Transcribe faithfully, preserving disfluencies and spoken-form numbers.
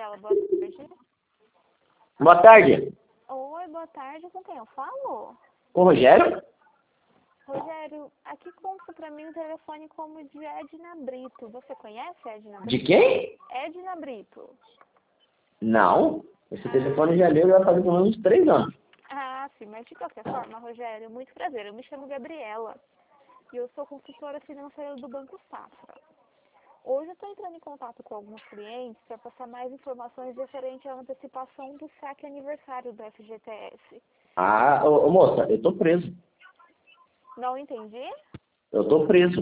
Gabriela, boa tarde. Boa tarde. Oi, boa tarde. Com quem eu falo? Com o Rogério? Rogério, aqui consta pra mim o telefone como de Edna Brito. Você conhece Edna Brito? De quem? Edna Brito. Não. Esse telefone já leu, já faz pelo menos uns três anos. Ah, sim, mas de qualquer forma, Rogério, muito prazer. Eu me chamo Gabriela e eu sou consultora financeira do Banco Safra. Hoje eu estou entrando em contato com alguns clientes para passar mais informações referente à antecipação do saque aniversário do F G T S. Ah, ô, ô, moça, eu tô preso. Não entendi? Eu tô preso.